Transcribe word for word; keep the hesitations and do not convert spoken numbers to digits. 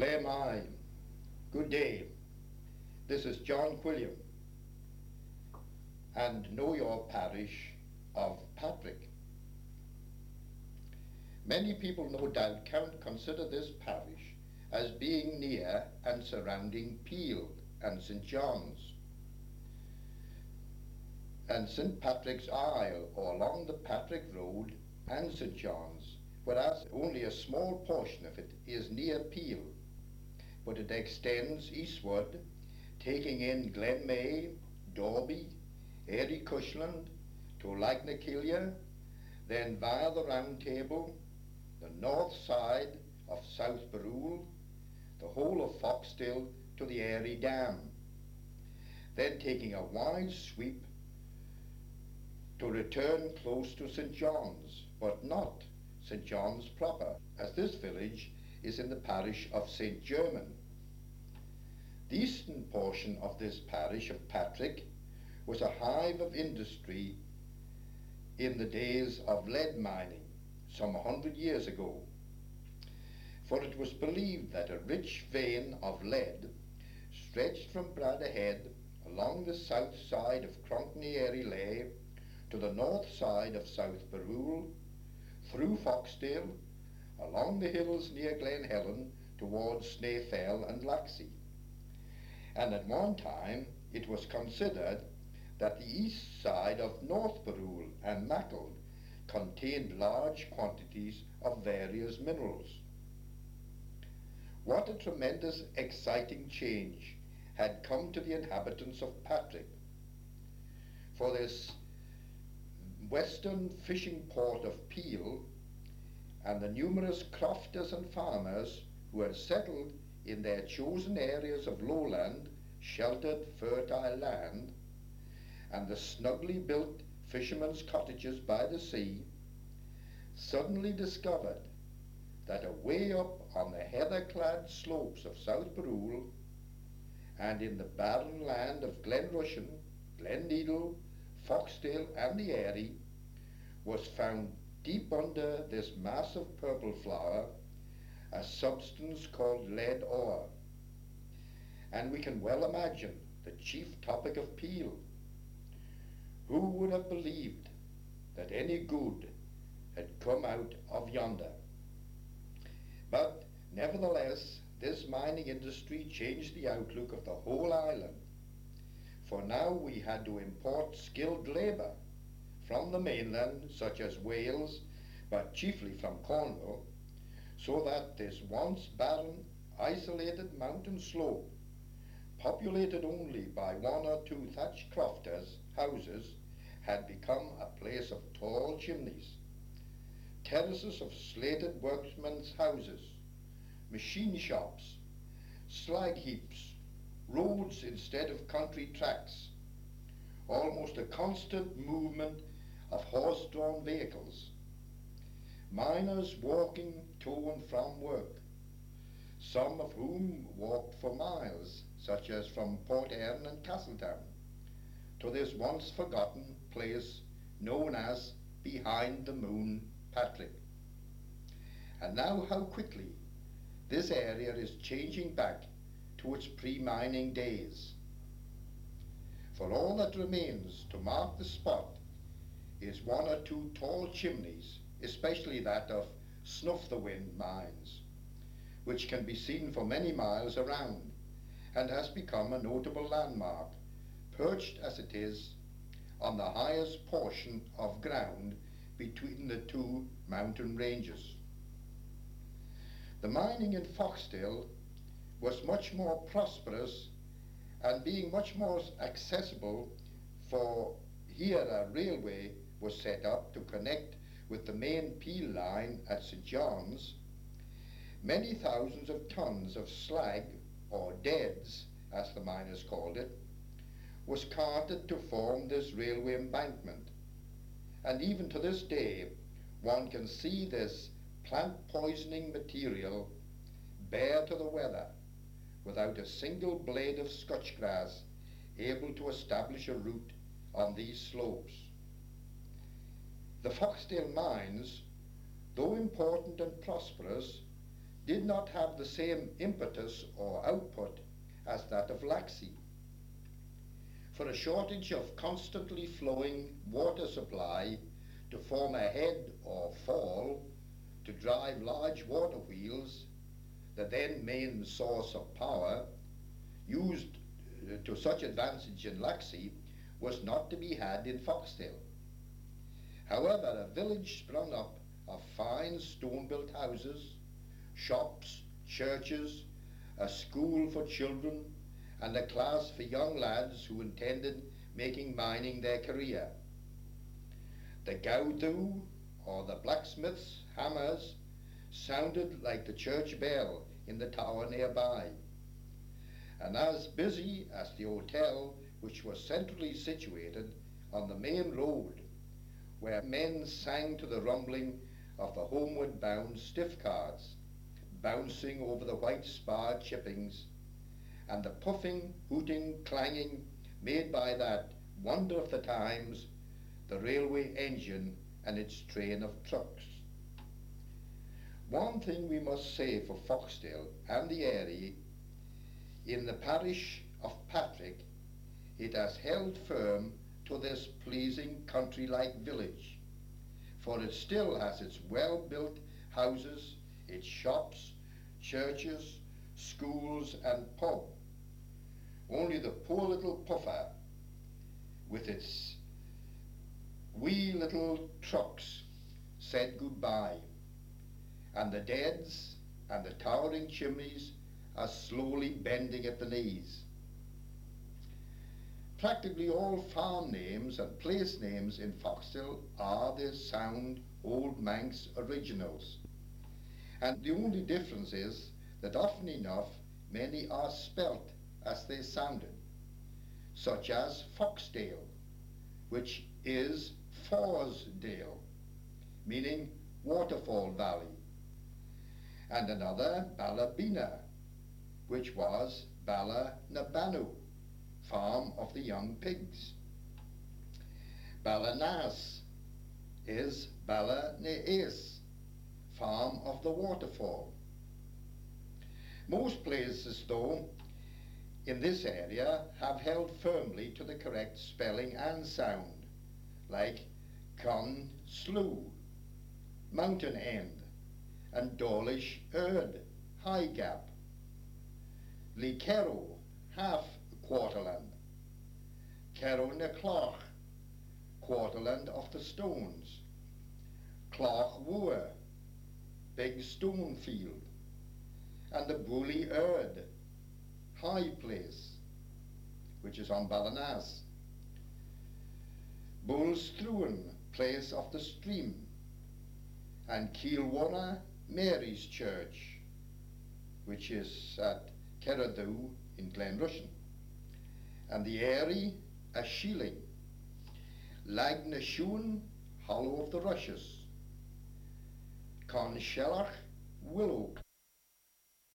Blame I. Good day. This is John Quilliam, and know your parish of Patrick. Many people no doubt can consider this parish as being near and surrounding Peel and St John's and St Patrick's Isle, or along the Patrick Road and St John's, whereas only a small portion of it is near Peel, but it extends eastward, taking in Glenmay, Dorby, Airy Cushland, to Lagnakillia, then via the Round Table, the north side of South Barrule, the whole of Foxdale to the Airy Dam, then taking a wide sweep to return close to St John's, but not St John's proper, as this village is in the parish of St German. The eastern portion of this parish of Patrick was a hive of industry in the days of lead mining, some a hundred years ago, for it was believed that a rich vein of lead stretched from Bradderhead along the south side of Cronkney Lay to the north side of South Barrule, through Foxdale, along the hills near Glen Helen towards Snaefell and Laxey. And at one time it was considered that the east side of North Barrule and Mackle contained large quantities of various minerals. What a tremendous exciting change had come to the inhabitants of Patrick, for this western fishing port of Peel and the numerous crofters and farmers who had settled in their chosen areas of lowland, sheltered, fertile land, and the snugly built fishermen's cottages by the sea, suddenly discovered that away up on the heather-clad slopes of South Barrule and in the barren land of Glen Rushen, Glen Needle, Foxdale and the Airy was found deep under this mass of purple flower a substance called lead ore. And we can well imagine the chief topic of Peel. Who would have believed that any good had come out of yonder? But nevertheless, this mining industry changed the outlook of the whole island, for now we had to import skilled labour from the mainland, such as Wales, but chiefly from Cornwall, so that this once barren, isolated mountain slope, populated only by one or two thatched crofters' houses, had become a place of tall chimneys, terraces of slated workmen's houses, machine shops, slag heaps, roads instead of country tracks, almost a constant movement of horse-drawn vehicles, miners walking to and from work, some of whom walked for miles, such as from Port Erin and Castletown, to this once forgotten place known as Behind the Moon, Patrick. And now how quickly this area is changing back to its pre-mining days. For all that remains to mark the spot is one or two tall chimneys, especially that of Snuff-the-Wind mines, which can be seen for many miles around and has become a notable landmark, perched as it is on the highest portion of ground between the two mountain ranges. The mining in Foxdale was much more prosperous, and being much more accessible, for here a railway was set up to connect with the main Peel line at St John's. Many thousands of tons of slag, or deads as the miners called it, was carted to form this railway embankment, and even to this day one can see this plant poisoning material bare to the weather, without a single blade of scotch grass able to establish a route on these slopes. The Foxdale mines, though important and prosperous, did not have the same impetus or output as that of Laxey. For a shortage of constantly flowing water supply to form a head or fall to drive large water wheels, the then main source of power, used to such advantage in Laxey, was not to be had in Foxdale. However, a village sprung up of fine stone-built houses, shops, churches, a school for children, and a class for young lads who intended making mining their career. The gowdhu, or the blacksmith's hammers, sounded like the church bell in the tower nearby, and as busy as the hotel, which was centrally situated on the main road, where men sang to the rumbling of the homeward bound stiff cars, bouncing over the white spar chippings, and the puffing, hooting, clanging made by that wonder of the times, the railway engine and its train of trucks. One thing we must say for Foxdale and the area, in the parish of Patrick, it has held firm to this pleasing country-like village, for it still has its well-built houses, its shops, churches, schools and pub. Only the poor little puffer, with its wee little trucks, said goodbye, and the deads and the towering chimneys are slowly bending at the knees. Practically all farm names and place names in Foxdale are the sound Old Manx originals, and the only difference is that often enough many are spelt as they sounded, such as Foxdale, which is Forsdale, meaning waterfall valley, and another Ballabina, which was Bala Nabanu, farm of the young pigs. Balanas is Bala Nees, farm of the waterfall. Most places, though, in this area have held firmly to the correct spelling and sound, like Con Slough, Mountain End, and Dawlish Erd, High Gap, Lee Cerro, half Quarterland, Cerro na Cloch, Quarterland of the Stones, Cloch Woer, Big Stone Field, and the Bully Erd, High Place, which is on Balanas, Bullstruan, Place of the Stream, and Keelwarra, Mary's Church, which is at Cerradhu in Glenrushen, and the Airy, a Shieling, Lagnashun, Hollow of the Rushes, Conshellach, Willow